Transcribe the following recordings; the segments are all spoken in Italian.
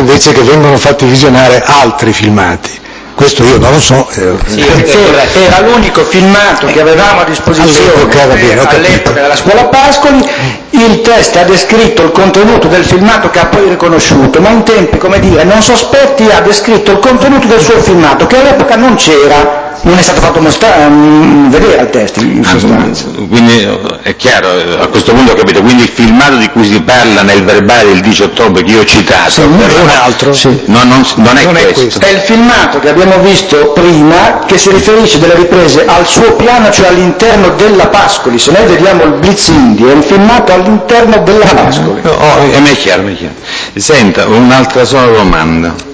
invece che vengono fatti visionare altri filmati. Questo io non lo so. Sì, era l'unico filmato che avevamo a disposizione all'epoca della scuola Pascoli. Il test ha descritto il contenuto del filmato che ha poi riconosciuto, ma in tempi, come dire, non sospetti ha descritto il contenuto del suo filmato, che all'epoca non c'era, non è stato fatto vedere al test in sostanza. Quindi è chiaro, a questo punto ho capito, quindi il filmato di cui si parla nel verbale del 10 ottobre che io ho citato, sì, un altro, sì. non è questo. È il filmato che abbiamo visto prima che si riferisce delle riprese al suo piano, cioè all'interno della Pascoli. Se noi vediamo il Blitz Indie, è un filmato all'interno della Pascoli. A me è chiaro, Senta, un'altra sola domanda.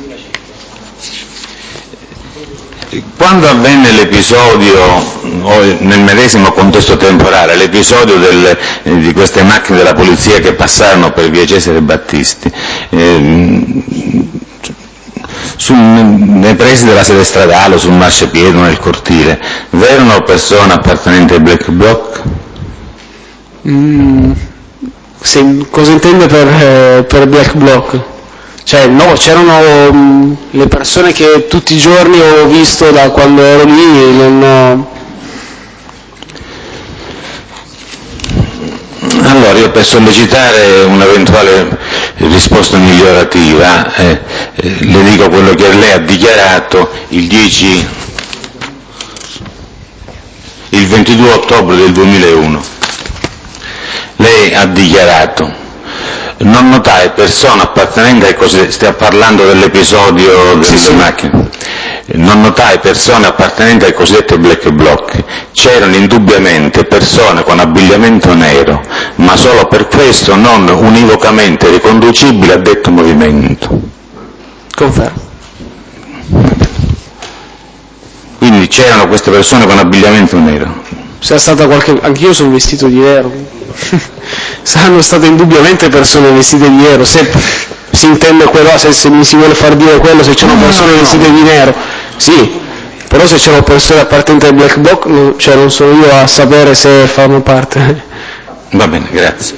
Quando avvenne l'episodio, o nel medesimo contesto temporale, l'episodio di queste macchine della polizia che passarono per via Cesare Battisti, nei pressi della sede stradale, sul marciapiede, nel cortile, v'erano persone appartenenti ai Black Bloc? Cosa intende per Black Bloc? Cioè, no, c'erano le persone che tutti i giorni ho visto da quando ero lì, Allora, io per sollecitare un'eventuale risposta migliorativa, le dico quello che lei ha dichiarato il 22 ottobre del 2001. Lei ha dichiarato: non notai persone appartenenti ai cosiddetti, stiamo parlando dell'episodio delle macchine, non notai persone appartenenti ai cosiddetti Black Bloc, c'erano indubbiamente persone con abbigliamento nero, ma solo per questo non univocamente riconducibili a detto movimento. Confermo. Quindi c'erano queste persone con abbigliamento nero. C'è stata anch'io sono vestito di nero. Saranno state indubbiamente persone vestite di nero, se si intende quello, se mi si vuole far dire quello, se c'erano persone vestite di nero, sì, però se c'erano persone appartenenti ai Black Bloc, non sono io a sapere se fanno parte. Va bene, grazie.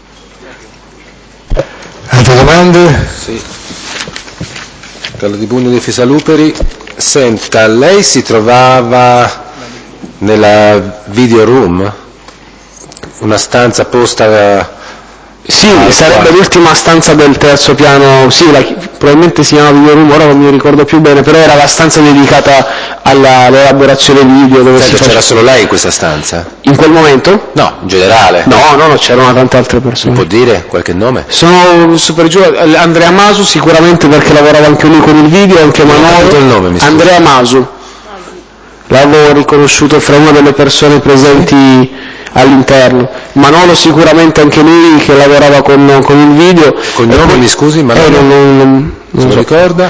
Altre domande? Sì. Carlo Di Bugno di Fisaluperi. Senta, lei si trovava nella video room? Una stanza posta... Sì, sarebbe l'ultima stanza del terzo piano, sì, probabilmente si chiama video room, ora non mi ricordo più bene, però era la stanza dedicata all'elaborazione video. Dove c'era solo lei in questa stanza? In quel momento? No, in generale. No, c'erano tante altre persone. Mi può dire qualche nome? Sono super giù, Andrea Masu sicuramente perché lavorava anche lui con il video, anche Manolo. Il nome, mi scusi. Andrea Masu, l'avevo riconosciuto fra una delle persone presenti all'interno. Manolo sicuramente anche lui che lavorava con il video. Cognome, mi scusi, Manolo? Non so. Ricorda?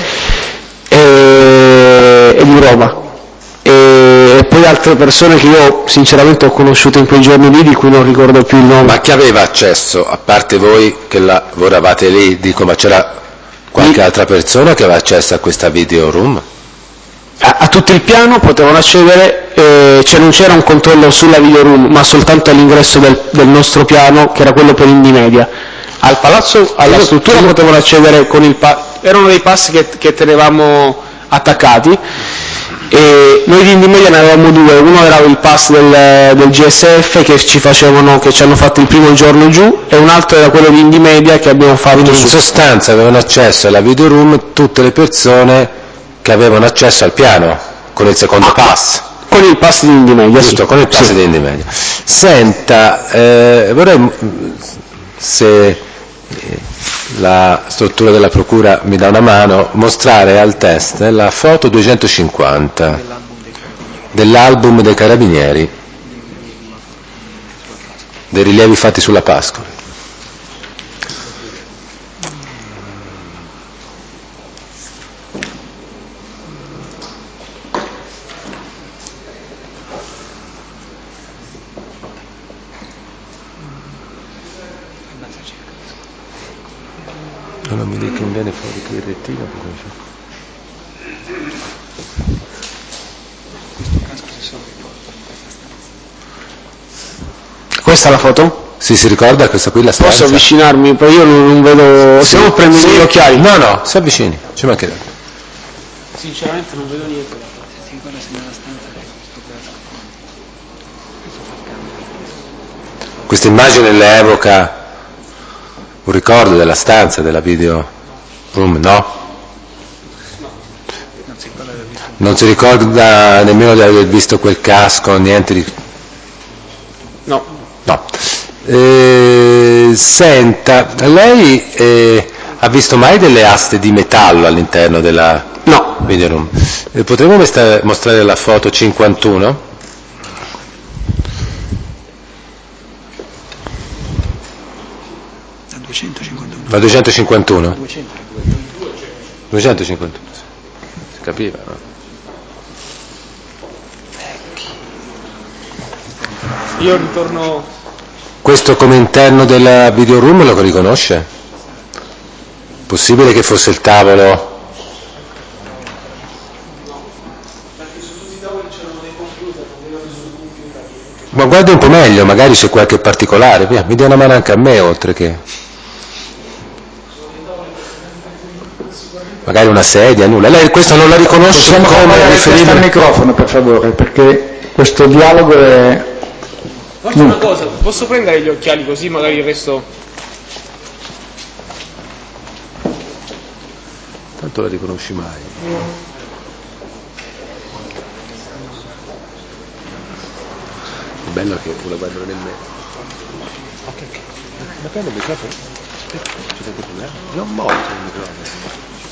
E di Roma. E poi altre persone che io sinceramente ho conosciuto in quei giorni lì, di cui non ricordo più il nome. Ma chi aveva accesso, a parte voi che lavoravate lì, dico, ma c'era qualche altra persona che aveva accesso a questa video room? A tutto il piano potevano accedere, non c'era un controllo sulla video room, ma soltanto all'ingresso del nostro piano, che era quello per Indie Media. Al palazzo, alla struttura potevano accedere con il erano dei pass che tenevamo attaccati, e noi di Indie Media ne avevamo due. Uno era il pass del GSF che ci hanno fatto il primo giorno giù, e un altro era quello di Indie Media che abbiamo fatto. Quindi in sostanza avevano accesso alla video room tutte le persone che avevano accesso al piano con il secondo pass. Con il pass di Indie Media, giusto, sì. Con il pass di Indie Media. Senta, vorrei, se la struttura della procura mi dà una mano, mostrare al test la foto 250 dell'album dei Carabinieri, dei rilievi fatti sulla Pascoli. Non mi dica bene fuori che rettifica. Questa è la foto? Sì, si ricorda questa qui la stanza? Posso avvicinarmi? Poi io non vedo... Sì. Stiamo prendendo gli occhiali? No, si avvicini, ci mancherebbe. Sinceramente non vedo niente. Questa immagine le evoca un ricordo della stanza, della video room, no? Non si ricorda nemmeno di aver visto quel casco, niente di... No. Senta, lei ha visto mai delle aste di metallo all'interno della video room? Potremmo mostrare la foto 51? La 251? 251, si capiva, no? Io ritorno... Questo come interno della video room lo riconosce? Possibile che fosse il tavolo? Ma guardi un po' meglio, magari c'è qualche particolare, via, mi dia una mano anche a me oltre che... Magari una sedia, nulla. Lei questo non la riconosce come riferibile? al microfono, per favore, perché questo dialogo è... Faccio una cosa, posso prendere gli occhiali così magari il resto... Tanto la riconosci mai. È bello che la guardano nel mezzo. Ok. Ma prendo il microfono? C'è qualche problema? Non molto il microfono.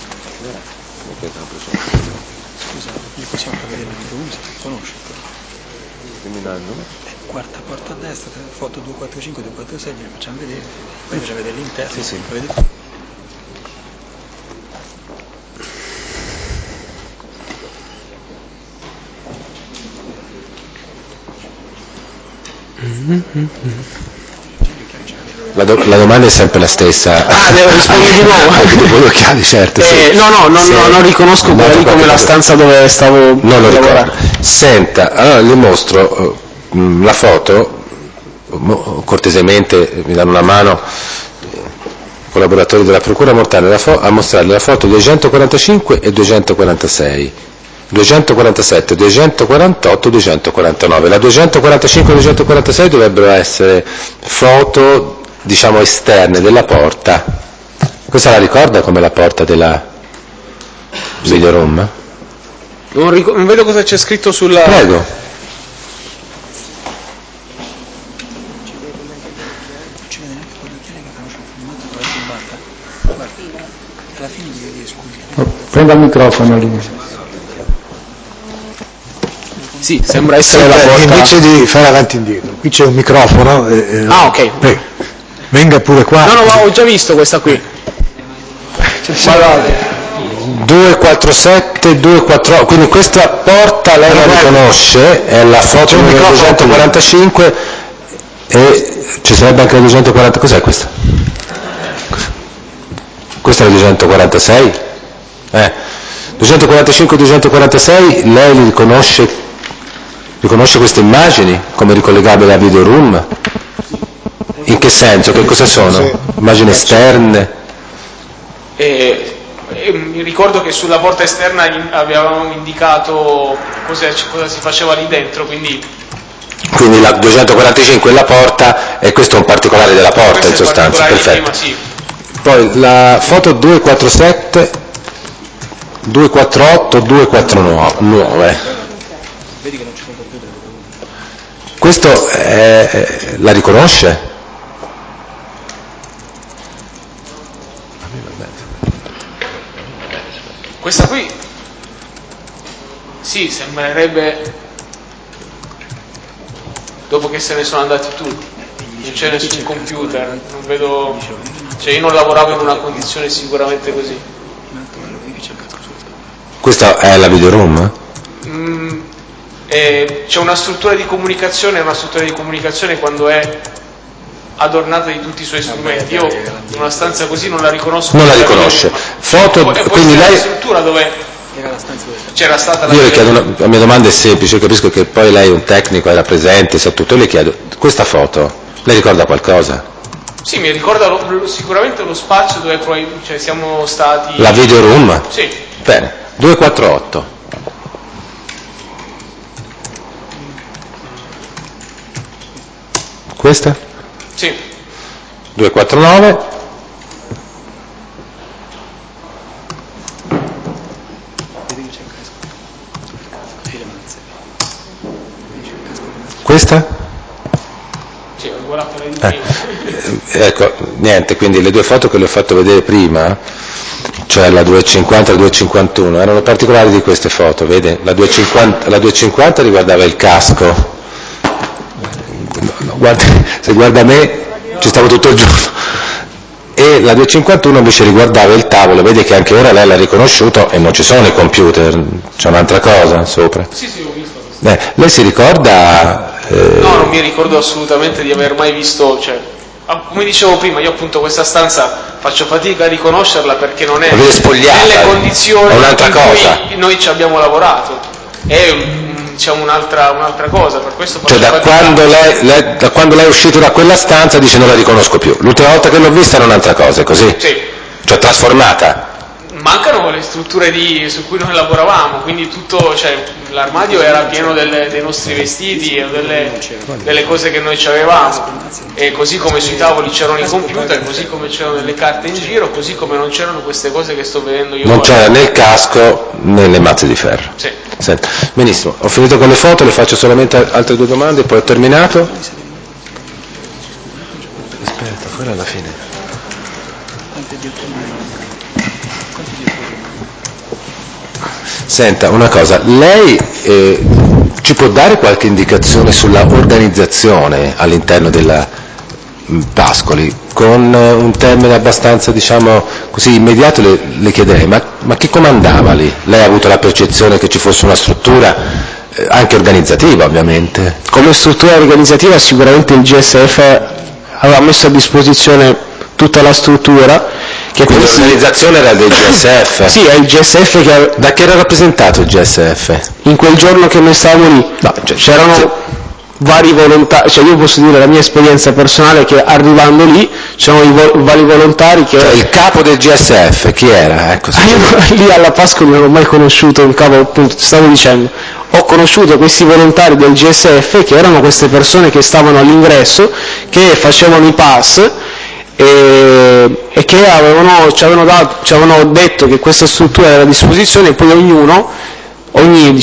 Scusa, gli possiamo vedere il video 1 se ti conosce? Dimmi il numero. Quarta porta a destra, foto 245, 246, gliene facciamo vedere. Poi facciamo vedere l'interno. Sì. Vedete? La domanda è sempre la stessa. devo rispondere di nuovo? Anche dopo gli occhiali, certo. Sì. Non riconosco quella lì come la stanza dove stavo lavorando. Senta, allora le mostro la foto, cortesemente mi danno una mano collaboratori della Procura Mortale a mostrare la foto 245 e 246. 247, 248, 249. La 245 e 246 dovrebbero essere foto, diciamo, esterne della porta. Questa la ricorda come la porta della video room? Non vedo cosa c'è scritto sulla... Prego. Prenda il microfono lì. Sì, sembra essere la porta. Invece di fare avanti e indietro, qui c'è un microfono. Ok. Venga pure qua. No, ma ho già visto questa qui. 247, 248, quindi questa porta lei la riconosce, è la foto numero 245 e ci sarebbe anche la 240, cos'è questa? Questa è la 246? 245 e 246, lei li riconosce queste immagini come ricollegabili alla video room? In che senso? Che cosa sono? Immagini esterne? Mi ricordo che sulla porta esterna avevamo indicato cosa si faceva lì dentro, quindi la 245 è la porta e questo è un particolare della porta in sostanza, perfetto. Prima, sì. Poi la foto 247, 248, 249. Questo la riconosce? Questa qui sì, sembrerebbe, dopo che se ne sono andati tutti, non c'è nessun computer, non vedo, cioè io non lavoravo in una condizione sicuramente così. Questa è la video room? C'è una struttura di comunicazione quando è adornata di tutti i suoi strumenti. Io in una stanza così non la riconosco. Non la riconosce. Foto, quindi lei... struttura dove c'era stata la... Io le chiedo, la mia domanda è semplice, capisco che poi lei è un tecnico, era presente, sa tutto, io le chiedo, questa foto Le ricorda qualcosa? Sì, mi ricorda sicuramente lo spazio dove poi siamo stati... La video room? Sì. Bene, 248. Questa? Sì. 249. Questa? Sì, ho guardato lei di prima. Ecco, niente, quindi le due foto che le ho fatto vedere prima, cioè la 250 e la 251, erano particolari di queste foto, vede? La 250 riguardava il casco, guarda, se guarda me ci stavo tutto il giorno, e la 251 invece riguardava il tavolo, vede che anche ora lei l'ha riconosciuto e non ci sono i computer, c'è un'altra cosa sopra. Sì, ho visto. Lei si ricorda... No, non mi ricordo assolutamente di aver mai visto, come dicevo prima, io appunto questa stanza faccio fatica a riconoscerla perché non è nelle condizioni in cui noi ci abbiamo lavorato, è un'altra cosa, per questo faccio da quando lei è uscito da quella stanza dice non la riconosco più, l'ultima volta che l'ho vista era un'altra cosa, è così? Sì. Cioè trasformata? Mancano le strutture su cui noi lavoravamo, quindi tutto, l'armadio era pieno dei nostri vestiti e delle cose che noi ci avevamo, e così come sui tavoli c'erano i computer, così come c'erano delle carte in giro, così come non c'erano queste cose che sto vedendo io. Non c'era né il casco né le mazze di ferro. Sì. Senta, benissimo, ho finito con le foto, le faccio solamente altre due domande e poi ho terminato. Aspetta, quella alla fine. Senta, una cosa, lei ci può dare qualche indicazione sulla organizzazione all'interno della Pascoli? Con un termine abbastanza, diciamo, così immediato le chiederei, ma chi comandava lì? Lei ha avuto la percezione che ci fosse una struttura anche organizzativa, ovviamente? Come struttura organizzativa sicuramente il GSF aveva messo a disposizione tutta la struttura. Quindi l'organizzazione era del GSF? Sì, è il GSF che... Da che era rappresentato il GSF? In quel giorno che noi stavamo lì, c'erano vari volontari, io posso dire la mia esperienza personale che arrivando lì c'erano i vari volontari che... il capo del GSF, chi era? Ecco, io lì alla Pascoli non ho mai conosciuto un capo, appunto, stavo dicendo, ho conosciuto questi volontari del GSF che erano queste persone che stavano all'ingresso, che facevano i pass, e che ci avevano detto che questa struttura era a disposizione, e poi ogni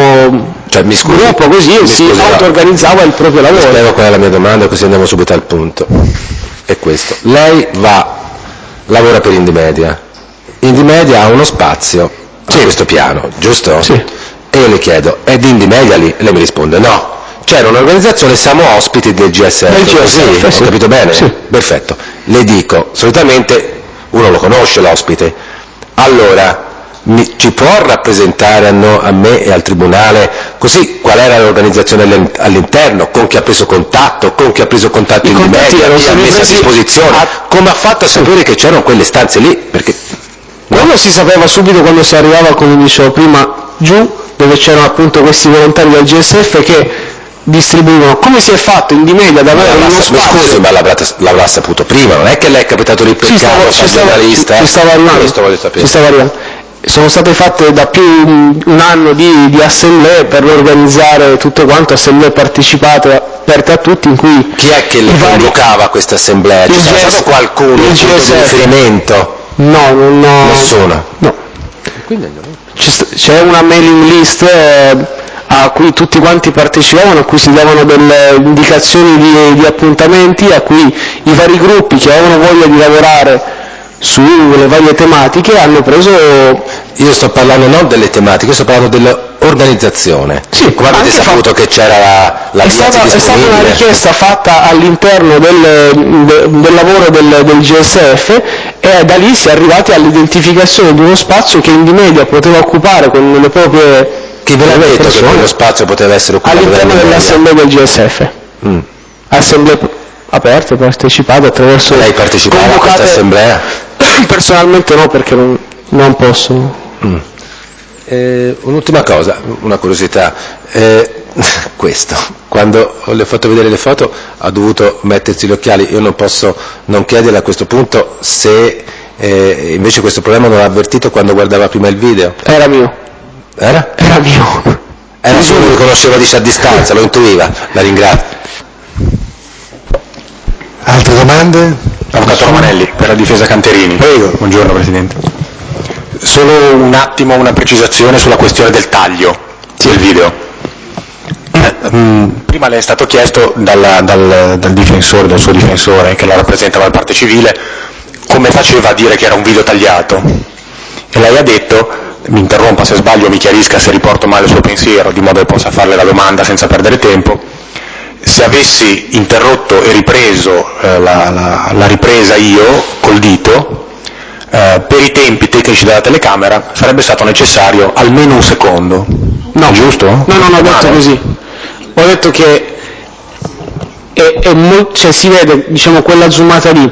gruppo così si auto-organizzava il proprio lavoro. Spiego qual è la mia domanda così andiamo subito al punto. È questo: lei lavora per Indymedia. Indymedia ha uno spazio a questo piano, giusto? Sì. E io le chiedo, è di Indymedia lì? E lei mi risponde no. C'era un'organizzazione, siamo ospiti del GSF. Sì, ho capito bene? Sì. Perfetto. Le dico, solitamente uno lo conosce l'ospite, allora ci può rappresentare a me e al Tribunale così qual era l'organizzazione all'interno, con chi ha preso contatto, con chi ha preso contatto in Indymedia, chi ha messo a disposizione, come ha fatto a sapere che c'erano quelle stanze lì? Perché quello si sapeva subito quando si arrivava, come dicevo prima, giù, dove c'erano appunto questi volontari del GSF che distribuivano. Come si è fatto Indymedia ad avere uno spazio? Mi scusi, ma l'avrà saputo prima, non è che lei è capitato lì per caso, ci stava arrivando. Sono state fatte da più un anno di assemblee per organizzare tutto quanto, assemblee partecipate, aperte a tutti, in cui... Chi è che le convocava questa assemblea? Ci sarà stato qualcuno, un punto di riferimento? No, nessuno? No. C'è una mailing list a cui tutti quanti partecipavano, a cui si davano delle indicazioni di appuntamenti, a cui i vari gruppi che avevano voglia di lavorare sulle varie tematiche hanno preso... Io sto parlando non delle tematiche, sto parlando dell'organizzazione. Sì, come avete saputo che c'era la via disponibile? È stata una richiesta fatta all'interno del lavoro del GSF, e da lì si è arrivati all'identificazione di uno spazio che Indymedia poteva occupare con le proprie... Chi ve l'ha detto che quello spazio poteva essere occupato all'interno dell'assemblea del GSF? Assemblee aperte, partecipate attraverso... Lei partecipava a questa assemblea? Personalmente no, perché non posso. Un'ultima cosa, una curiosità. questo. Quando le ho fatto vedere le foto ha dovuto mettersi gli occhiali. Io non posso non chiederle a questo punto se invece questo problema non l'ha avvertito quando guardava prima il video. Era mio. Era mio. Era solo, lo conosceva a distanza, lo intuiva. La ringrazio. Altre domande? Avvocato Romanelli, per la difesa Canterini. Prego. Buongiorno Presidente. Solo un attimo una precisazione sulla questione del taglio del video. Prima le è stato chiesto dal difensore, dal suo difensore che la rappresenta dalla parte civile, come faceva a dire che era un video tagliato. E lei ha detto, mi interrompa se sbaglio, mi chiarisca se riporto male il suo pensiero, di modo che possa farle la domanda senza perdere tempo. Se avessi interrotto e ripreso la ripresa io col dito, per i tempi tecnici della telecamera sarebbe stato necessario almeno un secondo. No. Giusto? No, ho detto così. Ho detto che cioè si vede, diciamo, quella zoomata lì,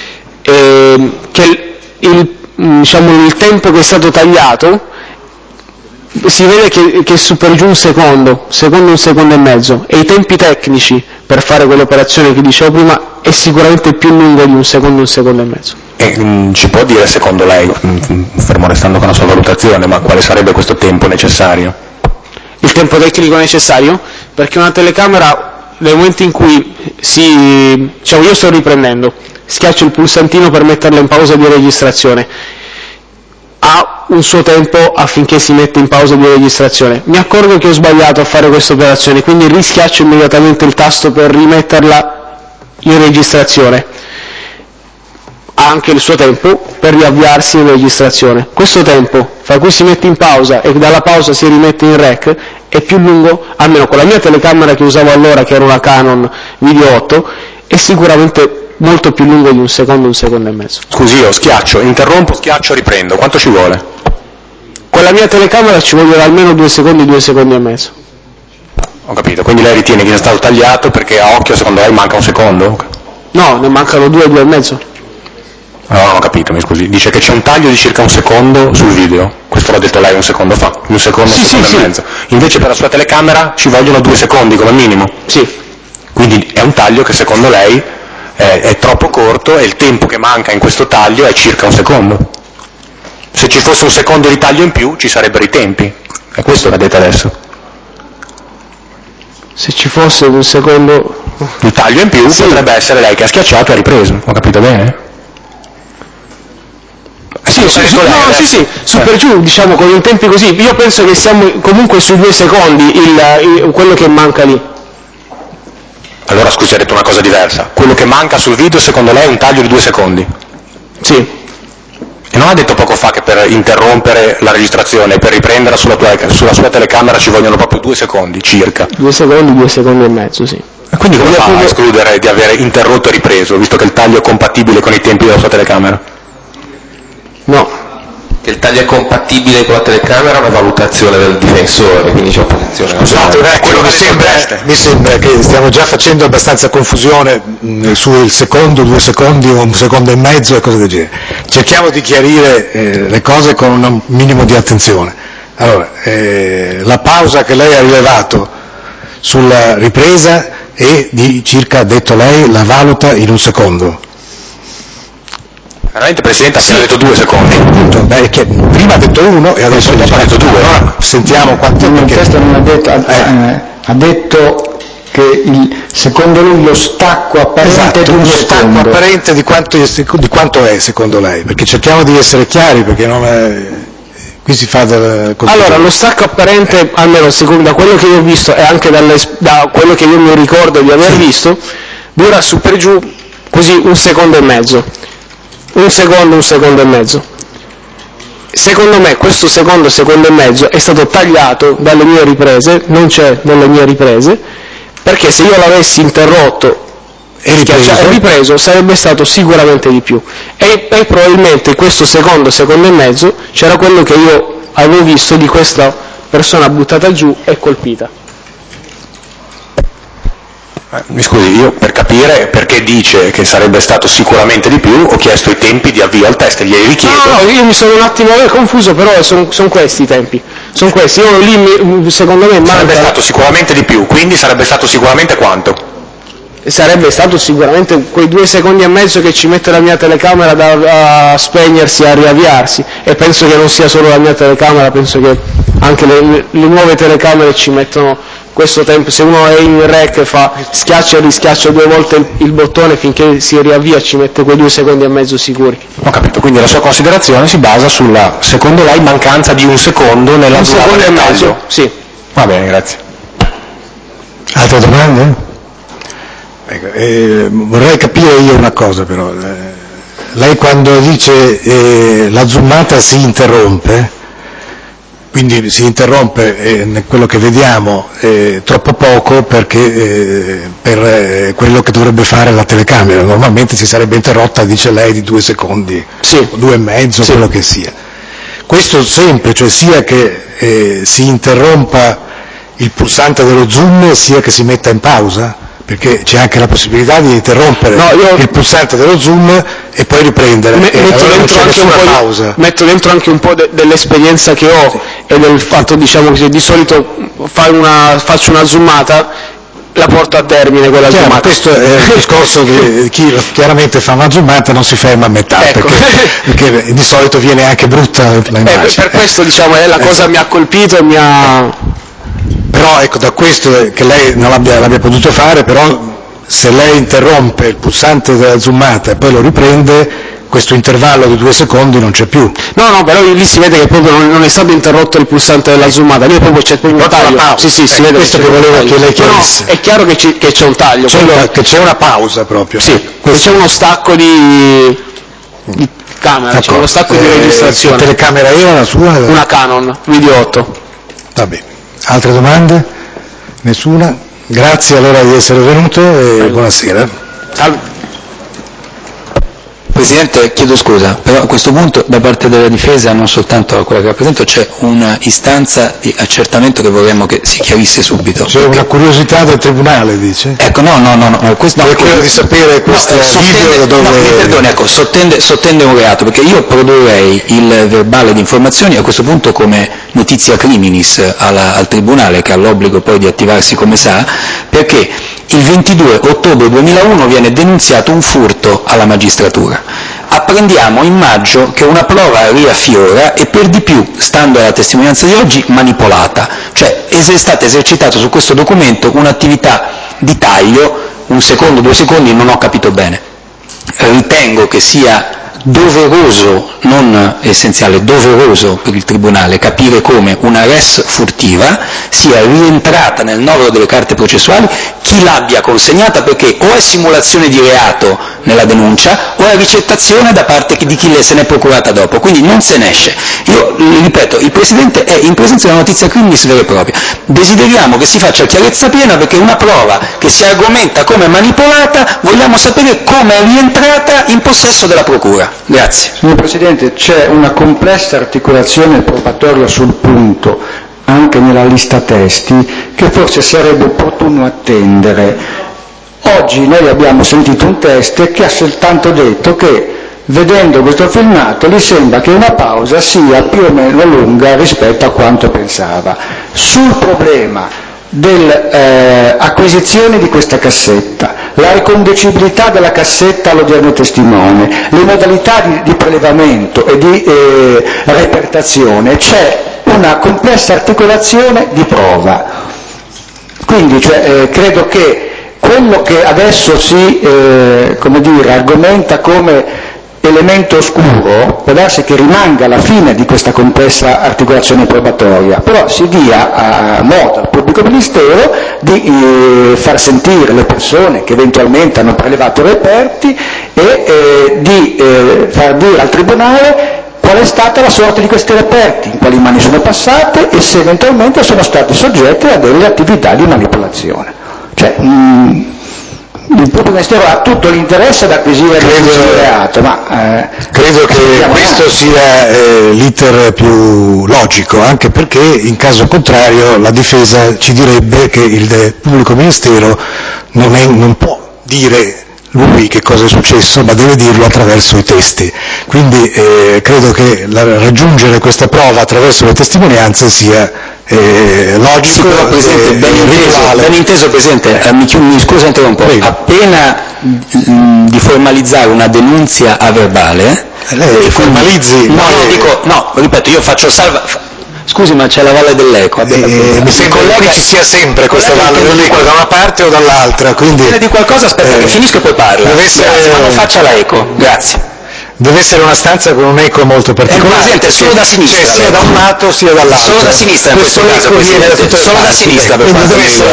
che il tempo che è stato tagliato si vede che è su per giù un secondo e mezzo, e i tempi tecnici per fare quell'operazione che dicevo prima è sicuramente più lungo di un secondo e mezzo. E ci può dire, secondo lei, fermo restando con la sua valutazione, ma quale sarebbe questo tempo necessario? Il tempo tecnico necessario? Perché una telecamera, nel momento in cui io sto riprendendo, schiaccio il pulsantino per metterla in pausa di registrazione, ha un suo tempo affinché si metta in pausa di registrazione. Mi accorgo che ho sbagliato a fare questa operazione, quindi rischiaccio immediatamente il tasto per rimetterla in registrazione. Ha anche il suo tempo per riavviarsi in registrazione. Questo tempo fra cui si mette in pausa e dalla pausa si rimette in rec è più lungo, almeno con la mia telecamera che usavo allora, che era una Canon Video 8, è sicuramente molto più lungo di un secondo e mezzo. Scusi, io schiaccio, interrompo, schiaccio, riprendo. Quanto ci vuole? Con la mia telecamera ci vogliono almeno 2 secondi e mezzo. Ho capito, quindi lei ritiene che sia stato tagliato perché a occhio secondo lei manca un secondo? No, ne mancano 2 e mezzo. No, non ho capito, mi scusi. Dice che c'è un taglio di circa un secondo sul video. Questo l'ha detto lei un secondo fa. Un secondo e mezzo. Invece per la sua telecamera ci vogliono 2 secondi come minimo. Sì. Quindi è un taglio che secondo lei è troppo corto e il tempo che manca in questo taglio è circa un secondo. Se ci fosse un secondo di taglio in più ci sarebbero i tempi. È questo che ha detto adesso. Se ci fosse un secondo di taglio in più, potrebbe essere lei che ha schiacciato e ha ripreso. Ho capito bene? Sì, su per giù, diciamo, con i tempi così. Io penso che siamo comunque sui 2 secondi quello che manca lì. Allora scusi, ha detto una cosa diversa. Quello che manca sul video secondo lei è un taglio di 2 secondi? Sì. E non ha detto poco fa che per interrompere la registrazione e per riprenderla sulla sua telecamera ci vogliono proprio 2 secondi circa? 2 secondi e mezzo, sì. E quindi come fa a escludere di avere interrotto e ripreso, visto che il taglio è compatibile con i tempi della sua telecamera? No. Che il taglio è compatibile con la telecamera è una valutazione del difensore, quindi c'è opposizione. Scusate un attimo, mi sembra che stiamo già facendo abbastanza confusione sul secondo, 2 secondi o 1 secondo e mezzo e cose del genere. Cerchiamo di chiarire le cose con un minimo di attenzione. Allora, la pausa che lei ha rilevato sulla ripresa è di circa, ha detto lei, la valuta in 1 secondo. Veramente Presidente ha appena detto 2 secondi. Appunto, prima ha detto 1 e adesso ha detto 2. Allora, sentiamo quanto. Il testo non ha detto, ha detto che secondo lui lo stacco apparente di un lo secondo. Stacco apparente di quanto è secondo lei? Perché cerchiamo di essere chiari, perché qui si fa Allora, lo stacco apparente, almeno da quello che io ho visto e anche da quello che io mi ricordo di aver visto, dura su per giù così 1 secondo e mezzo. 1 secondo e mezzo. Secondo me questo secondo e mezzo è stato tagliato dalle mie riprese, non c'è nelle mie riprese, perché se io l'avessi interrotto e ripreso sarebbe stato sicuramente di più. E probabilmente questo secondo e mezzo c'era quello che io avevo visto di questa persona buttata giù e colpita. Mi scusi, io per capire perché dice che sarebbe stato sicuramente di più ho chiesto i tempi di avvio al test, glieli richiedo. No, io mi sono un attimo confuso, però sono questi i tempi. Sono questi, io lì secondo me sarebbe stato sicuramente di più, quindi sarebbe stato sicuramente quanto? Sarebbe stato sicuramente quei 2 secondi e mezzo che ci mette la mia telecamera da spegnersi a riavviarsi, e penso che non sia solo la mia telecamera, penso che anche le nuove telecamere ci mettono questo tempo. Se uno è in rec schiaccia e rischiaccia 2 volte il bottone finché si riavvia, ci mette quei 2 secondi e mezzo sicuri. Ho capito, quindi la sua considerazione si basa sulla, secondo lei, mancanza di 1 secondo nella durata del taglio? Sì. Va bene, grazie. Altre domande? Vorrei capire io una cosa però. Lei quando dice la zoomata si interrompe, quindi si interrompe quello che vediamo troppo poco perché per quello che dovrebbe fare la telecamera, normalmente si sarebbe interrotta, dice lei, di 2 secondi, sì. 2 e mezzo, sì. Quello che sia. Questo sempre, cioè sia che si interrompa il pulsante dello zoom sia che si metta in pausa? Perché c'è anche la possibilità di interrompere il pulsante dello zoom e poi riprendere. Metto dentro anche un po' dell'esperienza che ho e del fatto, diciamo, che di solito faccio una zoomata, la porto a termine quella zoomata. Questo è il discorso di chi chiaramente fa una zoomata non si ferma a metà, ecco. perché di solito viene anche brutta l'immagine. Per questo, diciamo, la cosa mi ha colpito e mi ha... Però ecco, da questo che lei non l'abbia potuto fare, però se lei interrompe il pulsante della zoomata e poi lo riprende, questo intervallo di 2 secondi non c'è più. No, però lì si vede che proprio non è stato interrotto il pulsante della zoomata, lì proprio c'è proprio un taglio. Sì, si vede questo che volevo che lei chiarisse. No, è chiaro che c'è un taglio. Che c'è una pausa proprio. Sì, c'è uno stacco di camera, c'è uno stacco di registrazione. Che telecamera era la sua? Una Canon, video 8. Va bene. Altre domande? Nessuna? Grazie allora di essere venuto e buonasera. Salve. Presidente, chiedo scusa, però a questo punto da parte della difesa, non soltanto quella che rappresento, c'è una istanza di accertamento che vorremmo che si chiarisse subito. C'è una curiosità del Tribunale, dice? Ecco, no, questo è quello di sapere questo video dove... No, mi perdoni, ecco, sottende un reato, perché io produrrei il verbale di informazioni a questo punto come notizia criminis al Tribunale, che ha l'obbligo poi di attivarsi come sa, perché il 22 ottobre 2001 viene denunziato un furto alla magistratura. Apprendiamo in maggio che una prova riaffiora e per di più, stando alla testimonianza di oggi, manipolata, cioè è stata esercitata su questo documento un'attività di taglio, 1 secondo, 2 secondi, non ho capito bene. Ritengo che sia doveroso, non essenziale, doveroso per il Tribunale capire come una res furtiva sia rientrata nel novero delle carte processuali, chi l'abbia consegnata, perché o è simulazione di reato nella denuncia o è ricettazione da parte di chi se n'è procurata dopo, quindi non se ne esce. Io ripeto, il Presidente è in presenza di una notizia criminis vera e propria, desideriamo che si faccia chiarezza piena, perché una prova che si argomenta come manipolata vogliamo sapere come è rientrata in possesso della Procura. Grazie. Signor Presidente, c'è una complessa articolazione probatoria sul punto, anche nella lista testi, che forse sarebbe opportuno attendere. Oggi noi abbiamo sentito un teste che ha soltanto detto che, vedendo questo filmato, gli sembra che una pausa sia più o meno lunga rispetto a quanto pensava. Sul problema dell'acquisizione di questa cassetta, la riconducibilità della cassetta all'odierno testimone, le modalità di prelevamento e di repertazione, c'è una complessa articolazione di prova. Quindi credo che quello che adesso si argomenta come elemento oscuro può darsi che rimanga alla fine di questa complessa articolazione probatoria, però si dia modo al pubblico ministero di far sentire le persone che eventualmente hanno prelevato reperti e di far dire al Tribunale qual è stata la sorte di questi reperti, in quali mani sono passate e se eventualmente sono stati soggetti a delle attività di manipolazione. Il pubblico ministero ha tutto l'interesse ad acquisire il reato, ma credo che questo sia l'iter più logico, anche perché in caso contrario la difesa ci direbbe che il pubblico ministero non può dire lui che cosa è successo, ma deve dirlo attraverso i testi. Quindi credo che raggiungere questa prova attraverso le testimonianze sia logico. Sì, però, Presidente, ben inteso, Presidente, mi scusa interrompo, appena di formalizzare una denunzia a verbale, lei formalizzi. Ripeto, io faccio salva. Scusi, ma c'è la Valle dell'Eco. Mi sembra che ci sia sempre questa Valle dell'Eco da una parte o dall'altra. Quindi di qualcosa, aspetta che finisco e poi parla. Grazie, ma non faccia la eco. Grazie. Deve essere una stanza con un eco molto particolare. Presidente, solo da sinistra. Cioè, sia da un lato sia dall'altro. Solo da sinistra in questo caso, Presidente. Solo da sinistra per quindi deve essere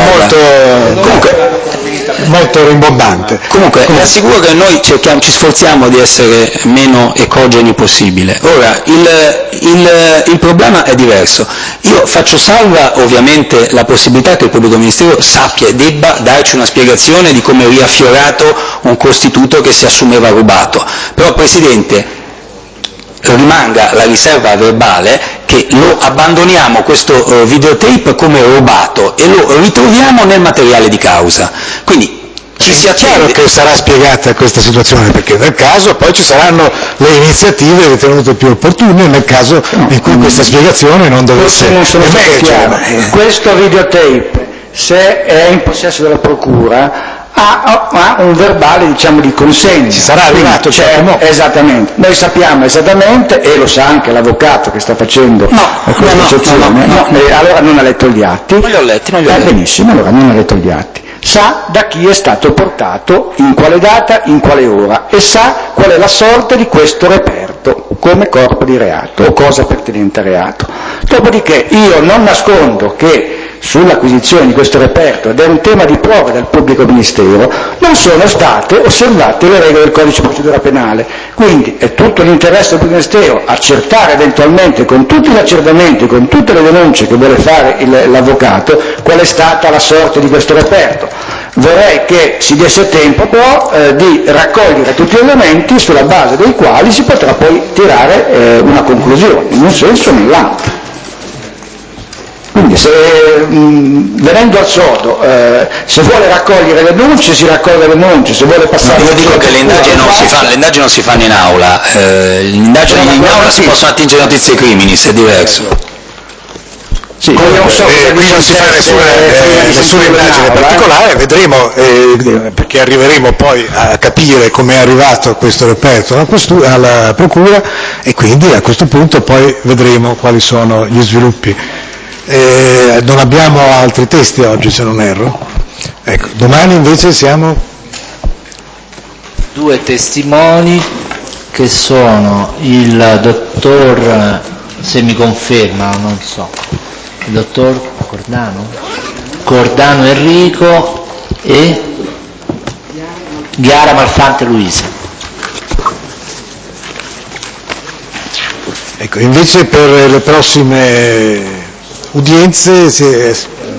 molto rimbombante. Comunque, le assicuro che noi ci sforziamo di essere meno ecogeni possibile. Ora, il problema è diverso. Io faccio salva ovviamente la possibilità che il pubblico ministero sappia e debba darci una spiegazione di come è riaffiorato un costituto che si assumeva rubato. Però, Presidente, rimanga la riserva verbale che lo abbandoniamo questo videotape come rubato e lo ritroviamo nel materiale di causa. Quindi ci sia chiaro che sarà spiegata questa situazione, perché nel caso poi ci saranno le iniziative ritenute più opportune nel caso in cui questa spiegazione non dovesse emergere. Questo videotape, se è in possesso della procura, ha un verbale, diciamo, di consegna. Ci sarà arrivato, esattamente. Noi sappiamo esattamente, e lo sa anche l'avvocato che sta facendo questa eccezione. Allora non ha letto gli atti. Non li ho letti. Benissimo, allora non ha letto gli atti. Sa da chi è stato portato, in quale data, in quale ora, e sa qual è la sorte di questo reperto come corpo di reato o cosa pertinente al reato. Dopodiché io non nascondo che sull'acquisizione di questo reperto, ed è un tema di prova del pubblico ministero, non sono state osservate le regole del codice di procedura penale. Quindi è tutto l'interesse del pubblico ministero accertare eventualmente con tutti gli accertamenti, con tutte le denunce che vuole fare l'avvocato, qual è stata la sorte di questo reperto. Vorrei che si desse tempo però di raccogliere tutti gli elementi sulla base dei quali si potrà poi tirare una conclusione, in un senso o nell'altro. Quindi venendo al sodo, se vuole raccogliere le denunce si raccoglie le denunce, se vuole passare... Io dico che le indagini non si fanno in aula, l'indagine in aula si possono attingere notizie criminis, è diverso. Sì, qui non si fa nessuna indagine particolare, vedremo, perché arriveremo poi a capire come è arrivato questo reperto alla procura e quindi a questo punto poi vedremo quali sono gli sviluppi. Non abbiamo altri testi oggi, se non erro. Ecco, domani invece siamo 2 testimoni che sono il dottor, se mi conferma, non so, il dottor Cordano Enrico e Chiara Malfante Luisa. Ecco, invece per le prossime udienze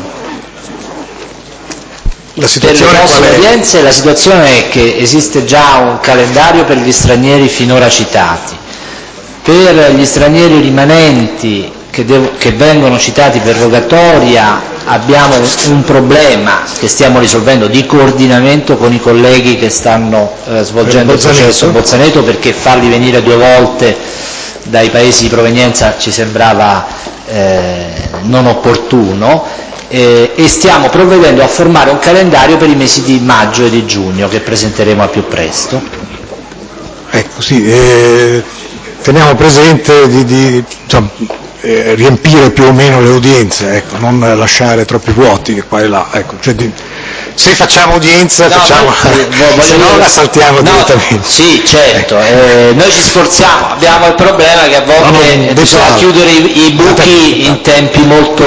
la situazione è che esiste già un calendario per gli stranieri finora citati. Per gli stranieri rimanenti che vengono citati per rogatoria abbiamo un problema che stiamo risolvendo di coordinamento con i colleghi che stanno svolgendo il processo a Bolzaneto, perché farli venire 2 volte dai paesi di provenienza ci sembrava non opportuno, e stiamo provvedendo a formare un calendario per i mesi di maggio e di giugno che presenteremo al più presto. Ecco, sì, teniamo presente di riempire più o meno le udienze, ecco, non lasciare troppi vuoti qua e là, ecco, cioè se facciamo udienza se no la saltiamo direttamente. Sì, certo, noi ci sforziamo, abbiamo il problema che a volte bisogna chiudere i buchi in tempi molto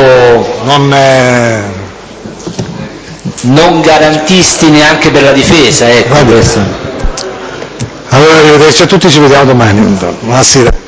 non garantisti neanche per la difesa, ecco. Allora arrivederci a tutti, ci vediamo domani. Buonasera.